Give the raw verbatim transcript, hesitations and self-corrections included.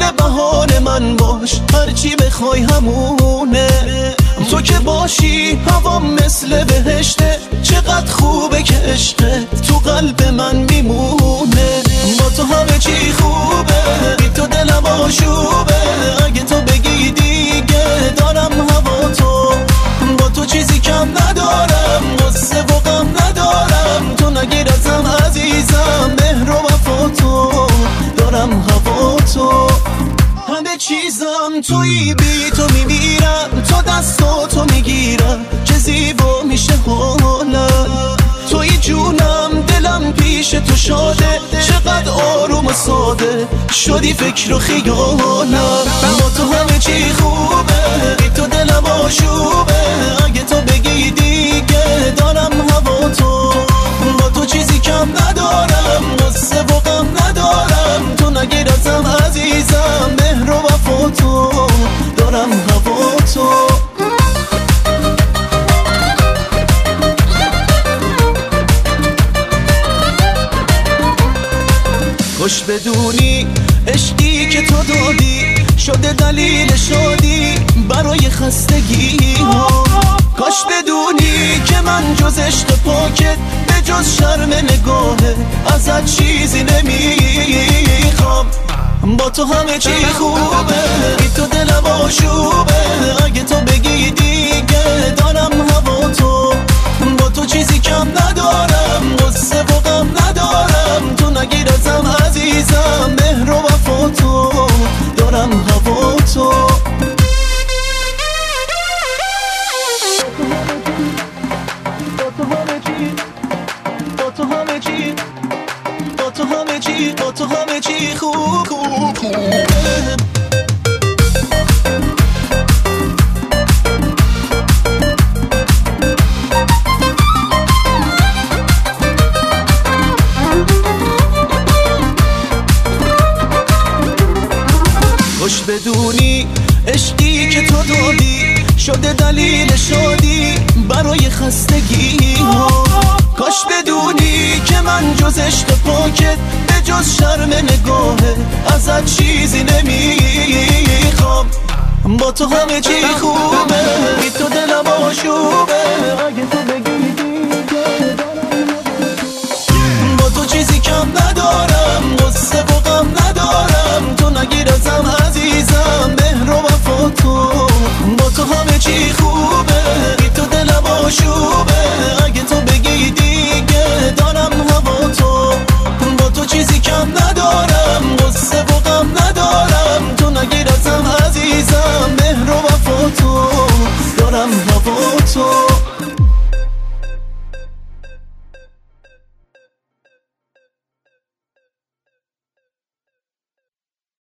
بهانه من باش، هرچی بخوای همونه. تو که باشی هوام مثل بهشته، چقدر خوبه که عشقت تو قلب من میمونه. با تو همه چی خوبه، بی تو دلم آشوبه. اگه تو بگی دیگه دارم هوا تو، با تو چیزی کم ندارم، غصه و غم ندارم. تو نگیر ازم عزیزم، مهر و وفا تو، دارم هوا تو. همه چیزم توی، بی تو میمیرم، تو دستو تو میگیرم، چه زیبا میشه حالم. توی جونم، دلم پیش تو شاده، چقدر آروم و ساده شدی فکر و خیالم. با تو همه چی خوبه، بی تو دلم آشوبه. اگه تو بگی دیگه دارم هوا تو، با تو چیزی کم ندارم، غصه و غم ندارم. تو نگیر ازم عزیزم، مهر و وفا تو، دارم هوا تو. خوش بدونی عشقی که تو دادی شده دلیل شادی برای خستگی ها. کاش بدونی که من جز عشق پاکت، به جز شرم نگاهه ازت چیزی نمیخوام. با تو همه چی خوبه، بی تو دلم آشوبه. اگه تو بگی دیگه دارم هوا تو، با تو چیزی کم ندارم، غصه و غم ندارم. تو نگیر ازم عزیزم، مهر و وفا تو، دارم هوا تو. با تو همه چی، با تو همه چی، با تو همه چی، با تو همه چی خوب خوب خوبه. خوش بدونی عشقی که تو دادی شده دلیل شادی برای خستگی ها. کاش بدونی که من جز عشق پاکت، به جز شرم نگاهه ازت چیزی نمیخوام. با تو همه چی خوبه، بی تو دلم آشوبه. اگه تو